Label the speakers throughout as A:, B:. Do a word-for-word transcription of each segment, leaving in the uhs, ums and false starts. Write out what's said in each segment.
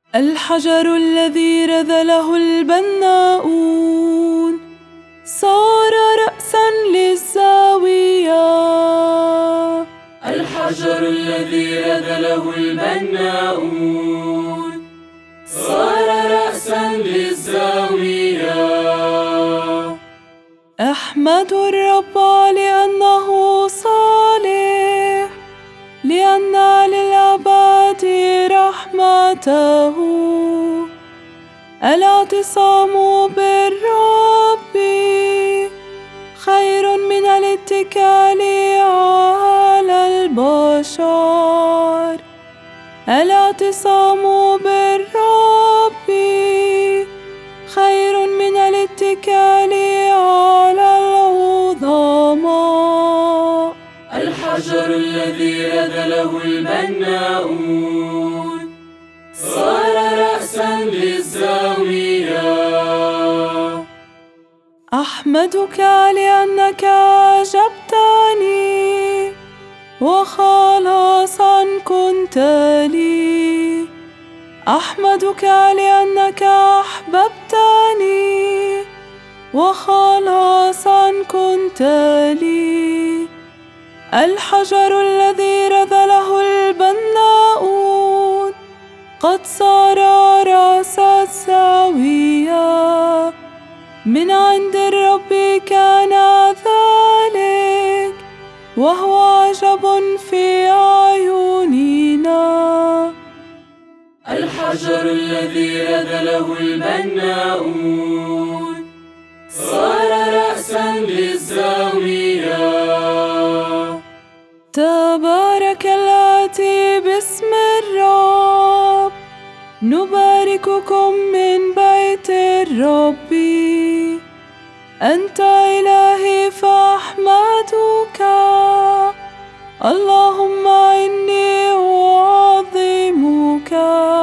A: الحجر الذي رذله البناؤون صار رأسا للزاوية.
B: الحجر الذي رذله البناؤون صار رأسا للزاوية.
A: أحمد الرب لأنه صالح، لأن للأبد رحمته. الاعتصام بالرب خير من الاتكال على البشر. الاعتصام بالرب خير من الاتكال على العظماء.
B: الحجر الذي رذله البناؤون صار رأسا للزاوية.
A: أحمدك لأنك أجبتني وخلاصا كنت لي. أحمدك لأنك أحببتني وخلاصا كنت لي. الحجر الذي رذله البناؤون قد صار رأس الزاوية. من عند الرب كان ذلك، وهو عجب في أعيننا.
B: الحجر الذي رذله البناؤون صار رأسا للزاوية.
A: تبارك الآتي باسم الرب، نبارككم من بيت الرب. أنت إلهي فأحمدك، اللهم إني أعظمك.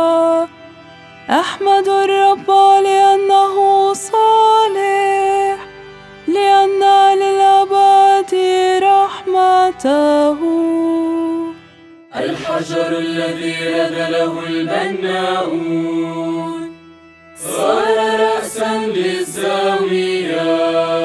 A: أحمد الرب لأنه صالح، لأن للأبد رحمته.
B: الحجر الذي رذله البناؤون صار رأسا للزاوية.